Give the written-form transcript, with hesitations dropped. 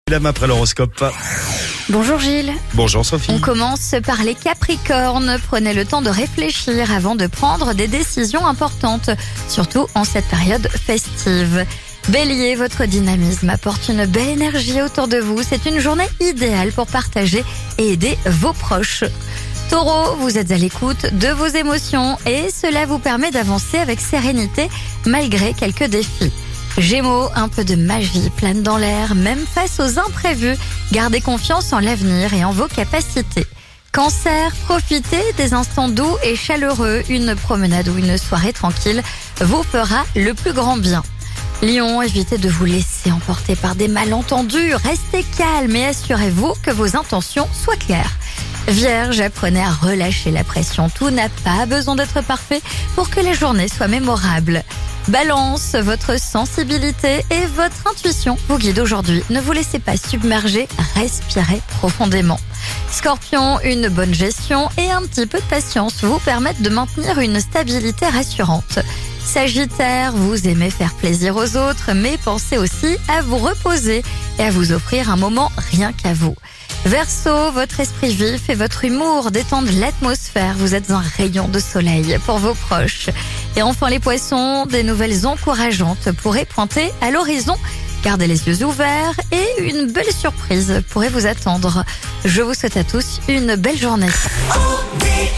Madame, après l'horoscope. Bonjour Gilles. Bonjour Sophie. On commence par les Capricornes. Prenez le temps de réfléchir avant de prendre des décisions importantes, surtout en cette période festive. Bélier, votre dynamisme apporte une belle énergie autour de vous. C'est une journée idéale pour partager et aider vos proches. Taureau, vous êtes à l'écoute de vos émotions et cela vous permet d'avancer avec sérénité malgré quelques défis. Gémeaux, un peu de magie plane dans l'air, même face aux imprévus. Gardez confiance en l'avenir et en vos capacités. Cancer, profitez des instants doux et chaleureux. Une promenade ou une soirée tranquille vous fera le plus grand bien. Lion, évitez de vous laisser emporter par des malentendus. Restez calme et assurez-vous que vos intentions soient claires. Vierge, apprenez à relâcher la pression. Tout n'a pas besoin d'être parfait pour que la journée soit mémorable. Balance, votre sensibilité et votre intuition vous guident aujourd'hui. Ne vous laissez pas submerger, respirez profondément. Scorpion, une bonne gestion et un petit peu de patience vous permettent de maintenir une stabilité rassurante. Sagittaire, vous aimez faire plaisir aux autres, mais pensez aussi à vous reposer et à vous offrir un moment rien qu'à vous. Verseau, votre esprit vif et votre humour détendent l'atmosphère. Vous êtes un rayon de soleil pour vos proches. Et enfin les poissons, des nouvelles encourageantes pourraient pointer à l'horizon. Gardez les yeux ouverts et une belle surprise pourrait vous attendre. Je vous souhaite à tous une belle journée.